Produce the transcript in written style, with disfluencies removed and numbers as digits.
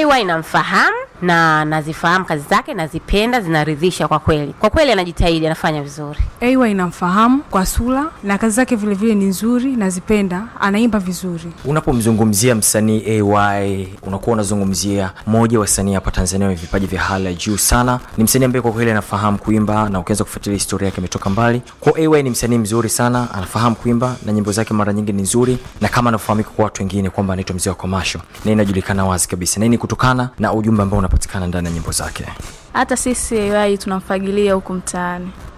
AY namfahamu na nazifahamu kazi zake, nazipenda, zinaridhisha kwa kweli. Kwa kweli anajitahidi, anafanya vizuri. AY namfahamu kwa sura na kazi zake vile vile ni nzuri, nazipenda, anaimba vizuri. Unapomzungumzia msanii AY, unakuwa unazungumzia mmoja wa wasanii hapa Tanzania wenye vipaji vya hali ya juu sana. Ni msanii ambaye kwa kweli anafahamu kuimba na ukianza kufuatilia historia yake imetoka mbali. Kwa AY ni msanii mzuri sana, anafahamu kuimba na nyimbo zake mara nyingi ni nzuri, na kama anafahamika kwa watu wengine kwamba anaitwa mzee wa commercial, na inajulikana wazi kabisa. Na ni kutokana na ujumbe ambao unapatikana ndani ya nyimbo zake. Hata sisi AY tunamfagilia huko mtaani.